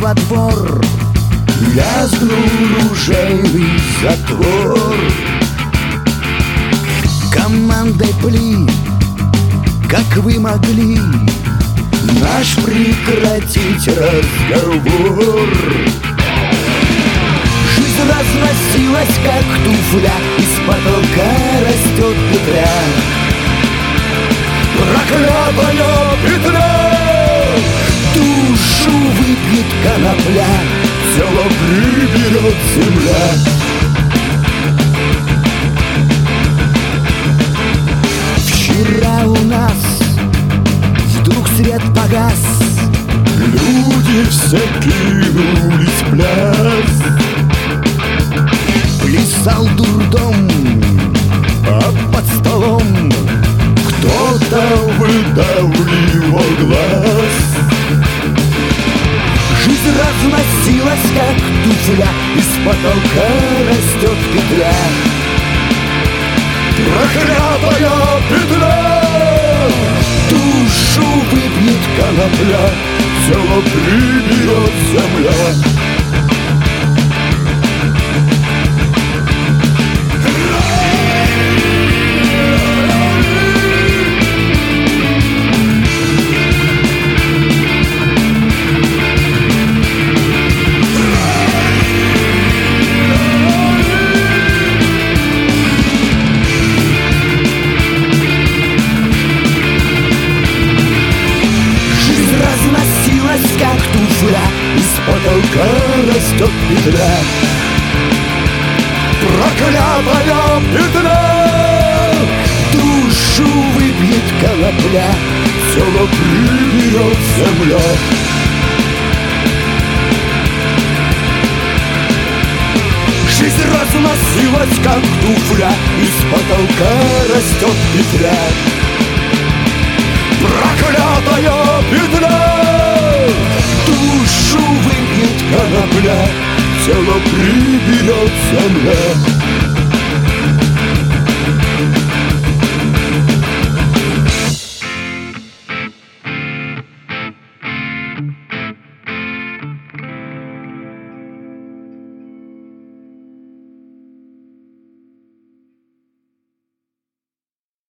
во двор, лязгнул ружейный затвор. Командой пли, как вы могли, наш прекратить разговор. Жизнь разносилась, как туфля, из потолка растет петля. Проклятая петля, душу выпьет конопля, тело приберет земля. Вчера у нас вдруг свет погас, люди все кинулись в пляс. Плясал дурдом, а под столом кто-то выдавливал глаз. Жизнь разносилась, как туфля, из потолка растет петля. Проклятая петля, душу выпьет конопля, тело приберет земля. Как туфля, из потолка растет петля. Проклятая петля, душу выпьет конопля, тело приберет земля. Жизнь разносилась, как туфля, из потолка растет петля. Проклятая петля, душу выпьет конопля, тело приберет земля.